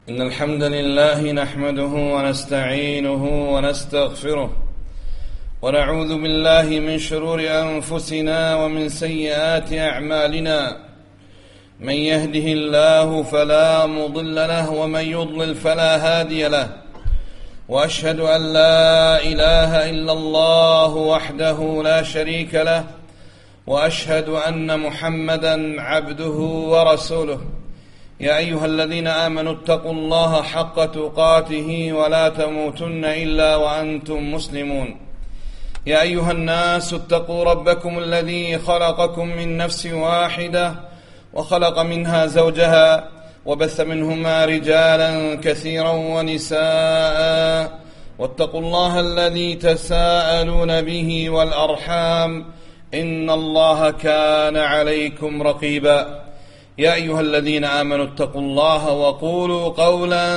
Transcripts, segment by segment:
إن الحمد لله نحمده ونستعينه ونستغفره ونعوذ بالله من شرور أنفسنا ومن سيئات أعمالنا. من يهده الله فلا مضل له ومن يضلل فلا هادي له، وأشهد أن لا إله إلا الله وحده لا شريك له، وأشهد أن محمدا عبده ورسوله. يا أيها الذين آمنوا اتقوا الله حق تقاته ولا تموتن إلا وأنتم مسلمون. يا أيها الناس اتقوا ربكم الذي خلقكم من نفس واحدة وخلق منها زوجها وبث منهما رجالا كثيرا ونساء، واتقوا الله الذي تساءلون به والأرحام إن الله كان عليكم رقيبا. يا أيها الذين آمنوا اتقوا الله وقولوا قولا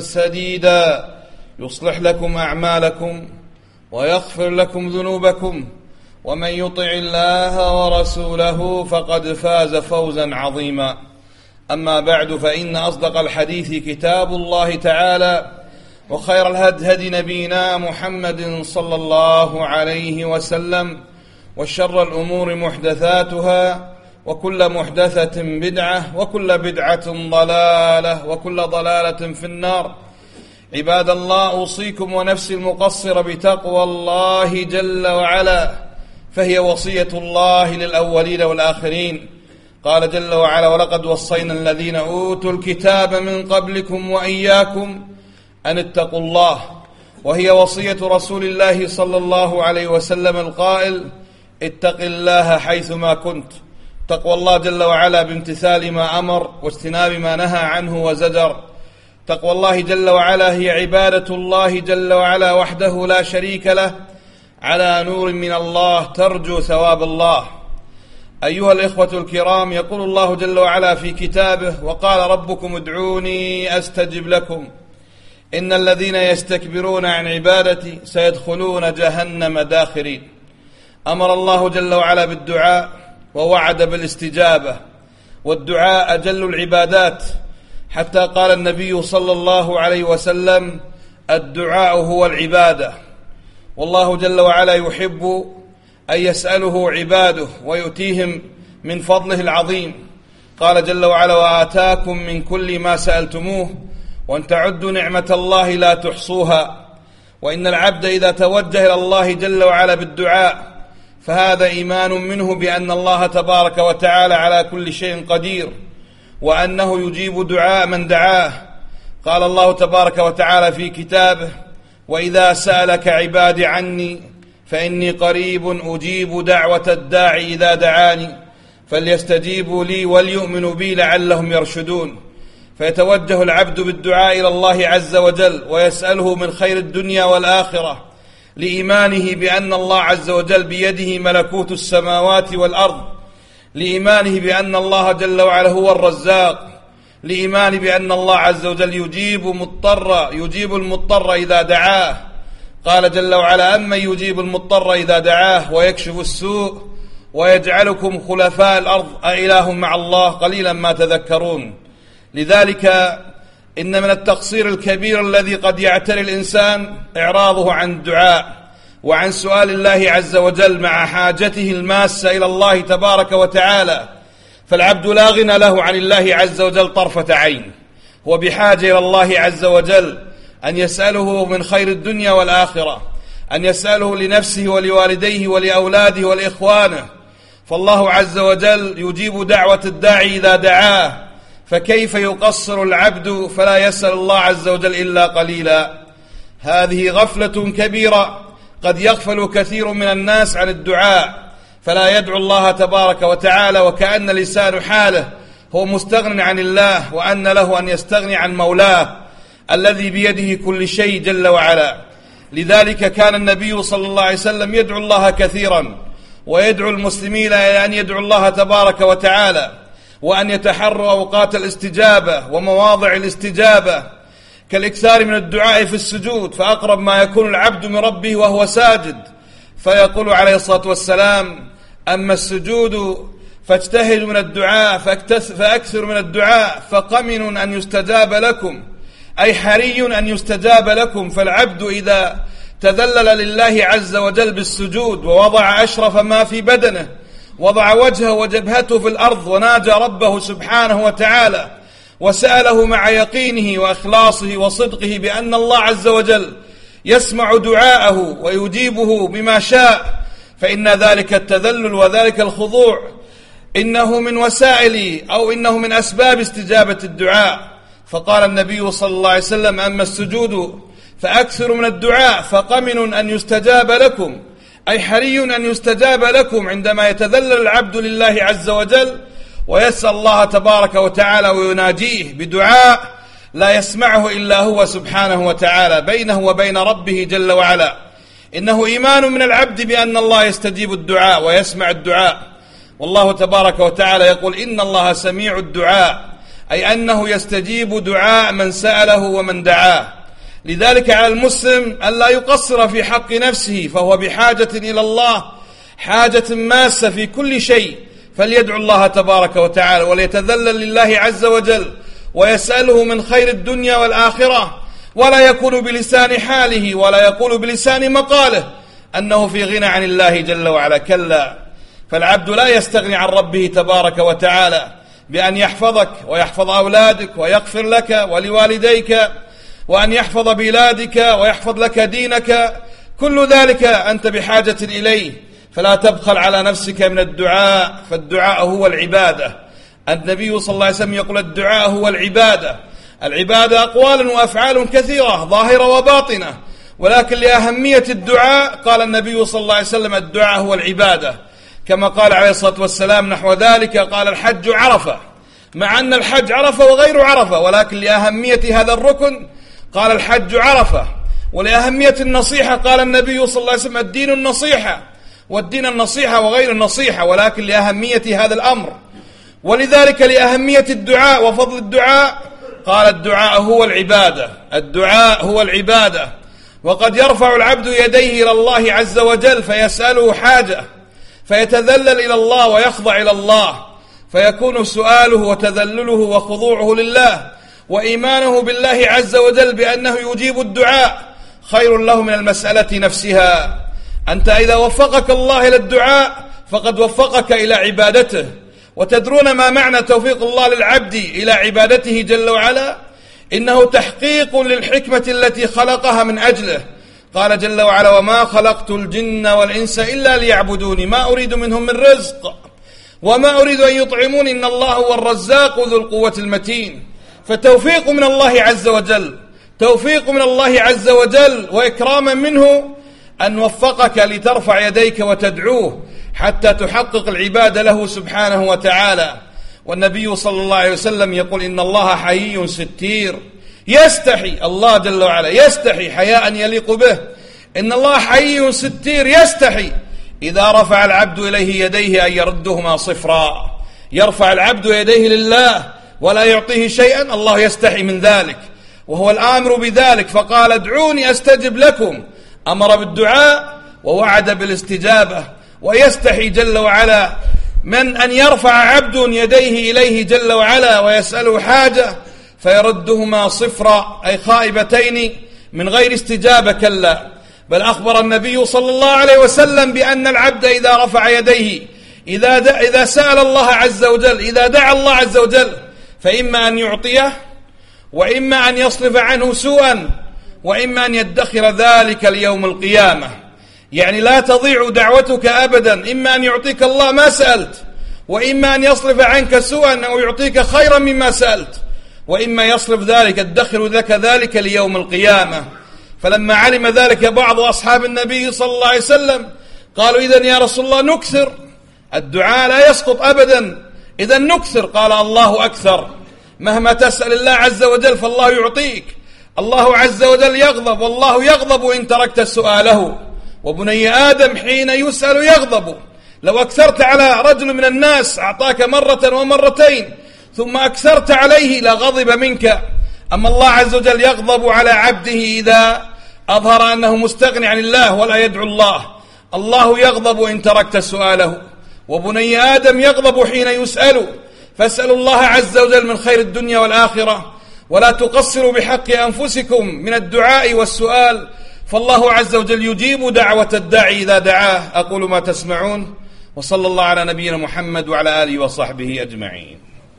سديدا يصلح لكم أعمالكم ويغفر لكم ذنوبكم، ومن يطع الله ورسوله فقد فاز فوزا عظيما. أما بعد، فإن أصدق الحديث كتاب الله تعالى، وخير الهدي نبينا محمد صلى الله عليه وسلم، وشر الأمور محدثاتها، وكل محدثة بدعة، وكل بدعة ضلالة، وكل ضلالة في النار. عباد الله، أوصيكم ونفسي المقصر بتقوى الله جل وعلا، فهي وصية الله للأولين والآخرين. قال جل وعلا: ولقد وصينا الذين أوتوا الكتاب من قبلكم وإياكم أن اتقوا الله. وهي وصية رسول الله صلى الله عليه وسلم القائل: اتق الله حيثما كنت. تقوى الله جل وعلا بامتثال ما أمر واجتناب ما نهى عنه وزجر. تقوى الله جل وعلا هي عبادة الله جل وعلا وحده لا شريك له، على نور من الله ترجو ثواب الله. أيها الإخوة الكرام، يقول الله جل وعلا في كتابه: وقال ربكم ادعوني أستجب لكم إن الذين يستكبرون عن عبادتي سيدخلون جهنم داخرين. أمر الله جل وعلا بالدعاء ووعد بالاستجابة، والدعاء أجل العبادات، حتى قال النبي صلى الله عليه وسلم: الدعاء هو العبادة. والله جل وعلا يحب أن يسأله عباده ويؤتيهم من فضله العظيم. قال جل وعلا: وآتاكم من كل ما سألتموه وأن تعدوا نعمة الله لا تحصوها. وإن العبد إذا توجه إلى الله جل وعلا بالدعاء فهذا إيمان منه بأن الله تبارك وتعالى على كل شيء قدير، وأنه يجيب دعاء من دعاه. قال الله تبارك وتعالى في كتابه: وإذا سألك عبادي عني فإني قريب أجيب دعوة الداعي إذا دعاني فليستجيبوا لي وليؤمنوا بي لعلهم يرشدون. فيتوجه العبد بالدعاء إلى الله عز وجل ويسأله من خير الدنيا والآخرة، لإيمانه بأن الله عز وجل بيده ملكوت السماوات والأرض، لإيمانه بأن الله جل وعلا هو الرزاق، لإيمانه بأن الله عز وجل يجيب المضطر إذا دعاه. قال جل وعلا: أمن يجيب المضطر إذا دعاه ويكشف السوء ويجعلكم خلفاء الأرض أإله مع الله قليلا ما تذكرون. لذلك إن من التقصير الكبير الذي قد يعتري الإنسان إعراضه عن الدعاء وعن سؤال الله عز وجل مع حاجته الماسة إلى الله تبارك وتعالى. فالعبد لا غنى له عن الله عز وجل طرفة عين، هو بحاجة إلى الله عز وجل أن يسأله من خير الدنيا والآخرة، أن يسأله لنفسه ولوالديه ولأولاده ولإخوانه. فالله عز وجل يجيب دعوة الداعي إذا دعاه، فكيف يقصر العبد فلا يسأل الله عز وجل إلا قليلا؟ هذه غفلة كبيرة قد يغفل كثير من الناس عن الدعاء، فلا يدعو الله تبارك وتعالى، وكأن لسان حاله هو مستغن عن الله، وأن له أن يستغني عن مولاه الذي بيده كل شيء جل وعلا. لذلك كان النبي صلى الله عليه وسلم يدعو الله كثيرا، ويدعو المسلمين إلى أن يدعو الله تبارك وتعالى، وأن يتحروا أوقات الاستجابة ومواضع الاستجابة، كالإكثار من الدعاء في السجود، فأقرب ما يكون العبد من ربه وهو ساجد، فيقول عليه الصلاة والسلام: أما السجود فاجتهدوا من الدعاء فأكثر من الدعاء فقمن أن يستجاب لكم. أي حري أن يستجاب لكم. فالعبد إذا تذلل لله عز وجل بالسجود ووضع أشرف ما في بدنه، وضع وجهه وجبهته في الأرض وناجى ربه سبحانه وتعالى وسأله مع يقينه وإخلاصه وصدقه بأن الله عز وجل يسمع دعاءه ويجيبه بما شاء، فإن ذلك التذلل وذلك الخضوع إنه من وسائل أو إنه من أسباب استجابة الدعاء. فقال النبي صلى الله عليه وسلم: أما السجود فأكثر من الدعاء فقمن أن يستجاب لكم، أي حري أن يستجاب لكم عندما يتذلل العبد لله عز وجل ويسأل الله تبارك وتعالى ويناجيه بدعاء لا يسمعه إلا هو سبحانه وتعالى بينه وبين ربه جل وعلا. إنه إيمان من العبد بأن الله يستجيب الدعاء ويسمع الدعاء، والله تبارك وتعالى يقول: إن الله سميع الدعاء، أي أنه يستجيب دعاء من سأله ومن دعاه. لذلك على المسلم أن لا يقصر في حق نفسه، فهو بحاجة إلى الله حاجة ماسة في كل شيء، فليدعو الله تبارك وتعالى وليتذلل لله عز وجل ويسأله من خير الدنيا والآخرة، ولا يكون بلسان حاله ولا يقول بلسان مقاله أنه في غنى عن الله جل وعلا، كلا. فالعبد لا يستغني عن ربه تبارك وتعالى بأن يحفظك ويحفظ أولادك ويغفر لك ولوالديك، وأن يحفظ بلادك ويحفظ لك دينك، كل ذلك أنت بحاجة إليه. فلا تبخل على نفسك من الدعاء، فالدعاء هو العبادة. النبي صلى الله عليه وسلم يقول: الدعاء هو العبادة. العبادة أقوال وأفعال كثيرة ظاهرة وباطنة، ولكن لأهمية الدعاء قال النبي صلى الله عليه وسلم: الدعاء هو العبادة. كما قال عليه الصلاة والسلام نحو ذلك، قال: الحج عرفة، مع أن الحج عرفة وغير عرفة، ولكن لأهمية هذا الركن قال: الحج عرفة. ولأهمية النصيحة قال النبي صلى الله عليه وسلم: الدين النصيحة، والدين النصيحة وغير النصيحة، ولكن لأهمية هذا الأمر. ولذلك لأهمية الدعاء وفضل الدعاء قال: الدعاء هو العبادة، الدعاء هو العبادة. وقد يرفع العبد يديه إلى الله عز وجل فيسأله حاجة، فيتذلل إلى الله ويخضع إلى الله، فيكون سؤاله وتذلله وخضوعه لله وإيمانه بالله عز وجل بأنه يجيب الدعاء خير له من المسألة نفسها. أنت إذا وفقك الله إلى الدعاء فقد وفقك إلى عبادته. وتدرون ما معنى توفيق الله للعبد إلى عبادته جل وعلا؟ إنه تحقيق للحكمة التي خلقها من أجله. قال جل وعلا: وما خلقت الجن والإنس إلا ليعبدوني ما أريد منهم من رزق وما أريد أن يطعمون إن الله هو الرزاق ذو القوة المتين. فتوفيق من الله عز وجل، توفيق من الله عز وجل وإكراما منه أن وفقك لترفع يديك وتدعوه حتى تحقق العبادة له سبحانه وتعالى. والنبي صلى الله عليه وسلم يقول: إن الله حيي ستير، يستحي الله جل وعلا، يستحي حياء يليق به. إن الله حيي ستير، يستحي إذا رفع العبد إليه يديه أن يردهما صفرا. يرفع العبد يديه لله ولا يعطيه شيئا، الله يستحي من ذلك، وهو الآمر بذلك. فقال: ادعوني أستجب لكم، أمر بالدعاء ووعد بالاستجابة. ويستحي جل وعلا من أن يرفع عبد يديه إليه جل وعلا ويسأله حاجة فيردهما صفرا، أي خائبتين من غير استجابة، كلا. بل أخبر النبي صلى الله عليه وسلم بأن العبد إذا رفع يديه، إذا سأل الله عز وجل، إذا دعا الله عز وجل، فإما أن يعطيه، وإما أن يصرف عنه سوءا، وإما أن يدخر ذلك ليوم القيامة. يعني لا تضيع دعوتك أبدا، إما أن يعطيك الله ما سألت، وإما أن يصرف عنك سوءا أو يعطيك خيرا مما سألت، وإما يصرف ذلك يدخر لك ذلك ليوم القيامة. فلما علم ذلك بعض أصحاب النبي صلى الله عليه وسلم قالوا: إذن يا رسول الله نكثر الدعاء لا يسقط أبدا، إذن نكثر. قال: الله أكثر، مهما تسأل الله عز وجل فالله يعطيك. الله عز وجل يغضب، والله يغضب إن تركت سؤاله، وبني آدم حين يسأل يغضب. لو أكثرت على رجل من الناس أعطاك مرة ومرتين ثم أكثرت عليه لغضب منك. أما الله عز وجل يغضب على عبده إذا أظهر أنه مستغني عن الله ولا يدعو الله. الله يغضب إن تركت سؤاله، وبني آدم يغضب حين يسأل. فاسألوا الله عز وجل من خير الدنيا والآخرة، ولا تقصروا بحق أنفسكم من الدعاء والسؤال، فالله عز وجل يجيب دعوة الداعي إذا دعاه. أقول ما تسمعون، وصلى الله على نبينا محمد وعلى آله وصحبه أجمعين.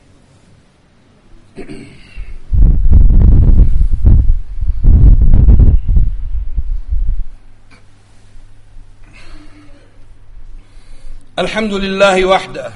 الحمد لله وحده،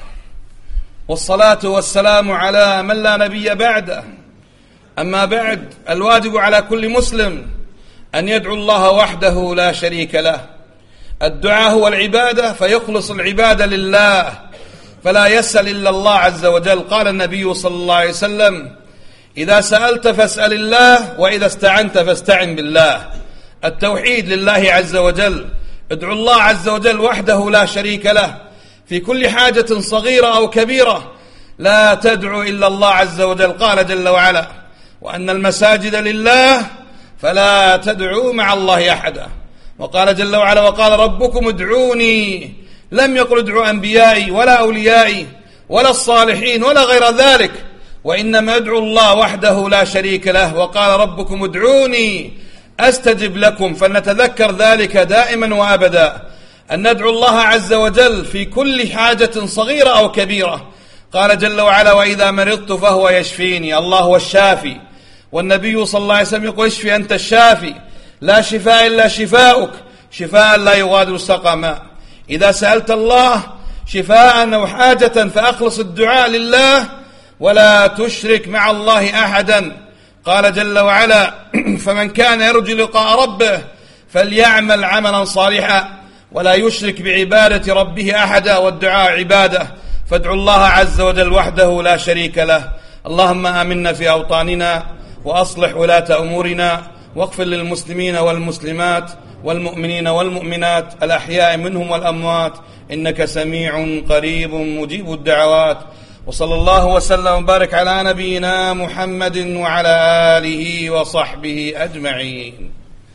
والصلاة والسلام على من لا نبي بعده. أما بعد، الواجب على كل مسلم أن يدعو الله وحده لا شريك له. الدعاء هو العبادة، فيخلص العبادة لله، فلا يسأل إلا الله عز وجل. قال النبي صلى الله عليه وسلم: إذا سألت فاسأل الله، وإذا استعنت فاستعن بالله. التوحيد لله عز وجل. ادعو الله عز وجل وحده لا شريك له في كل حاجة صغيرة أو كبيرة. لا تدعو إلا الله عز وجل. قال جل وعلا: وأن المساجد لله فلا تدعوا مع الله أحدا. وقال جل وعلا: وقال ربكم ادعوني. لم يقل ادعوا أنبيائي ولا أوليائي ولا الصالحين ولا غير ذلك، وإنما ادعوا الله وحده لا شريك له. وقال ربكم ادعوني أستجب لكم. فلنتذكر ذلك دائما وأبدا، أن ندعو الله عز وجل في كل حاجة صغيرة أو كبيرة. قال جل وعلا: وإذا مرضت فهو يشفيني. الله هو الشافي، والنبي صلى الله عليه وسلم يقول: اشفي أنت الشافي، لا شفاء إلا شفاؤك، شفاء لا يغادر سقما. إذا سألت الله شفاء أو حاجة فأخلص الدعاء لله، ولا تشرك مع الله أحدا. قال جل وعلا: فمن كان يرجو لقاء ربه فليعمل عملا صالحا ولا يشرك بعبادة ربه أحدا. والدعاء عبادة، فادعوا الله عز وجل وحده لا شريك له. اللهم آمنا في أوطاننا، وأصلح ولاة أمورنا، واغفر للمسلمين والمسلمات والمؤمنين والمؤمنات الأحياء منهم والأموات، إنك سميع قريب مجيب الدعوات. وصلى الله وسلم وبارك على نبينا محمد وعلى آله وصحبه أجمعين.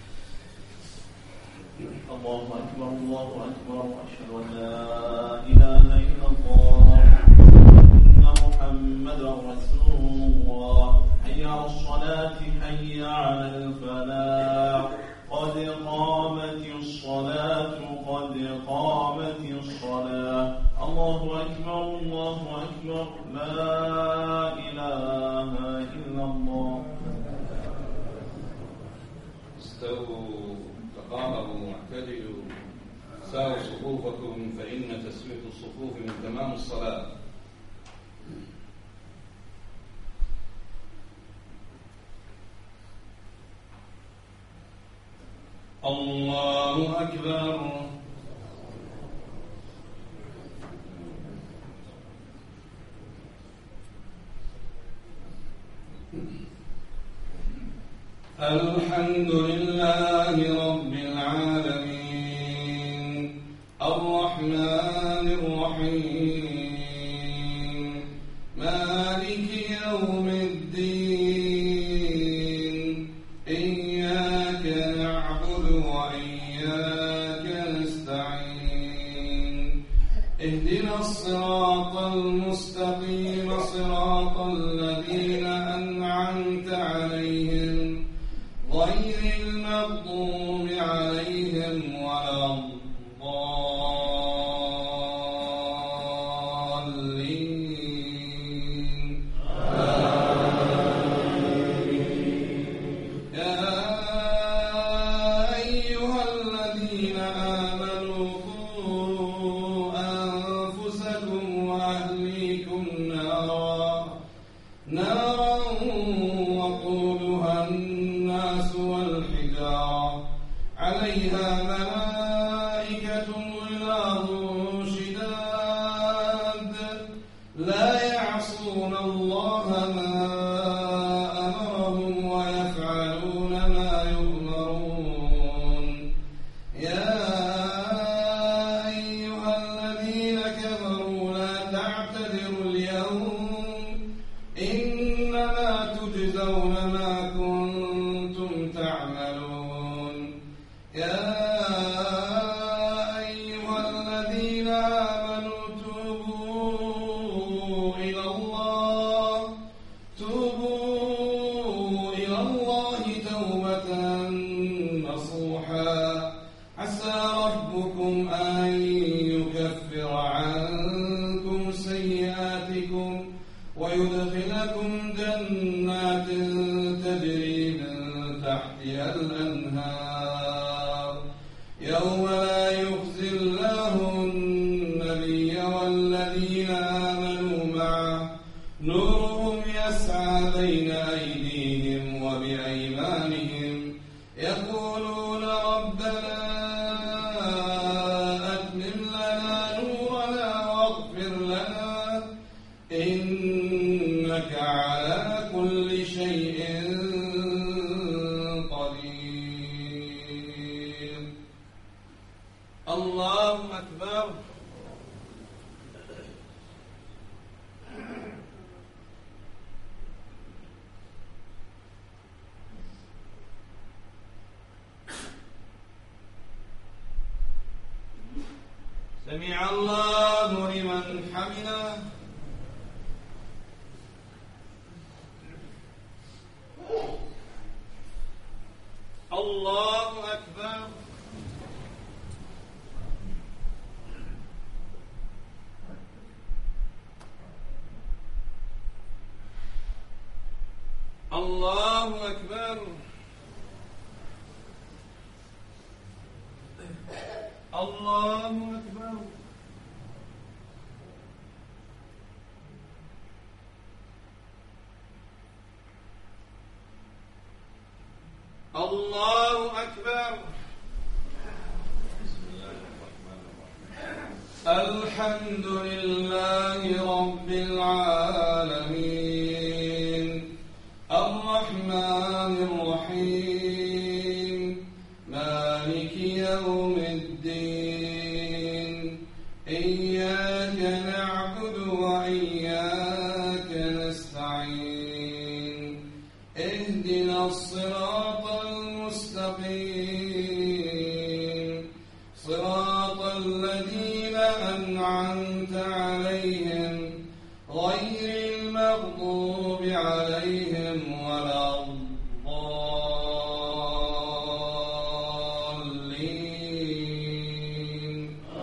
الله أكبر الله أكبر، أشهد أن لا إله إلا الله وأن محمدا رسول الله. حي على الصلاة، حي على الفلاح، قد قامت الصلاة، قد قامت الصلاة. الله أكبر الله أكبر، لا إله إلا الله. استووا، تقاربوا، اعتدلوا، ساووا صفوفكم، فإن تسوية الصفوف من تمام الصلاة. الله أكبر. الحمد لله رب العالمين، الرحمن الرحيم، مالك يوم الدين، إياك نعبد وإياك نستعين، اهدنا الصراط المستقيم، صراط الذين أنعمت عليهم غير المغضوب عليهم ولا الضالين. يا أيها الذين آمنوا قوا أنفسكم وأهليكم نارا وقودها الناس والحجارة عليها ملائكة غلاظ شداد لا يعصون الله ما أمرهم ويفعلون ما يؤمرون. يا أيها الذين كفروا لا تعتذروا اليوم، إنما تجزون ما كنتم تعملون. يا تحتها الأنهار يوم لا يخزي الله النبي والذين آمنوا معه نورهم يسعى بين أيديهم وبأيمانهم يقولون ربنا أتمم لنا نورنا واغفر لنا إنك على كل شيء قدير. الله أكبر. سمع الله لمن حمده. الله أكبر. الله أكبر. الله أكبر. الله أكبر. بسم الله الرحمن الرحيم. الحمد لله رب العالمين الرحمن الرحيم مالك يوم الدين إياك نعبد وإياك نستعين اهدنا الصراط المستقيم صراط الذين أنعمت عليهم غير المغضوب عليهم ولا الضالين.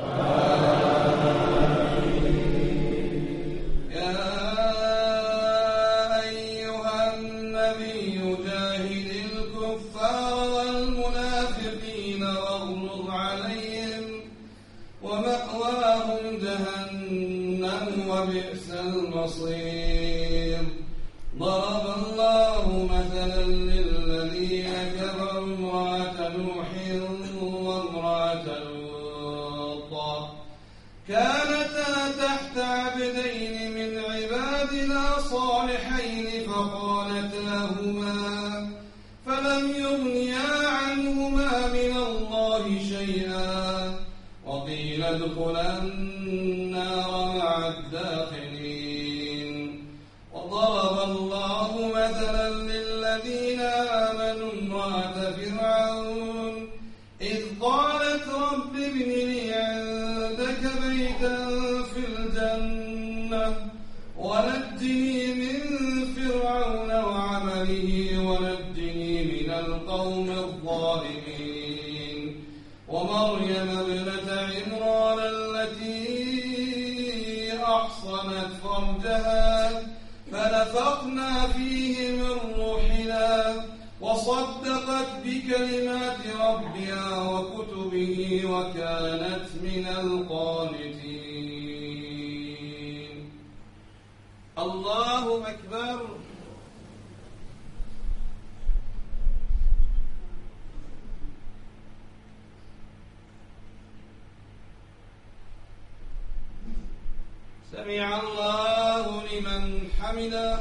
يا أيها النبي جاهد الكفار والمنافقين واغلظ عليهم ومأواهم جهنم وبئس المصير. ضرب الله مثلا للذين كفروا امرأة نوح وامرأة لوط كانتا تحت عبدين من عبادنا صالحين فلم يغنيا عنهما من الله شيئا وقيل ادخلا النار مع الداخلين. وضرب الله مثلا للذين آمنوا امرأة فرعون إذ قالت رب ابن لي عندك بيتا في الجنة ونجني من فرعون وعمله ونجني من القوم الظالمين. ومريم ابنة عمران التي أحصنت فرجها فنفخنا فيه من روحنا وصدقت بكلمات ربها وكتبه وكانت من القانتين. الله أكبر. سمع الله لمن حمده.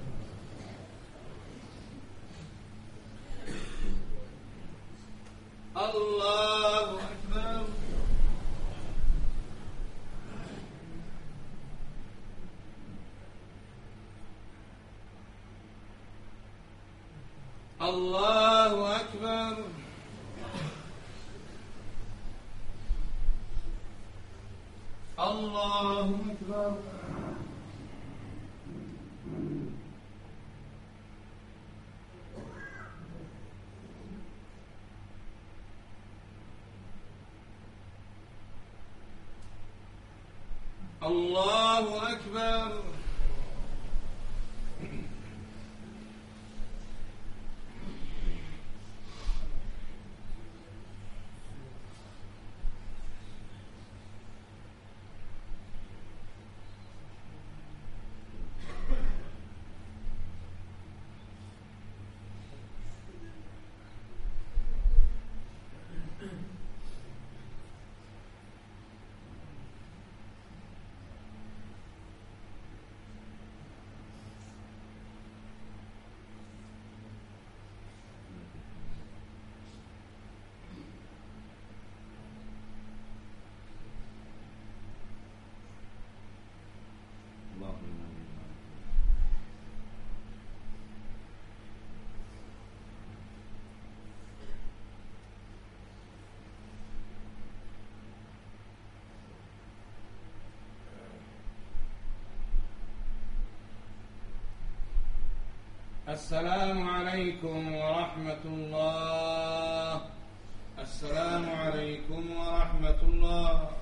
الله أكبر. الله أكبر. الله أكبر. الله أكبر. السلام عليكم ورحمة الله. السلام عليكم ورحمة الله.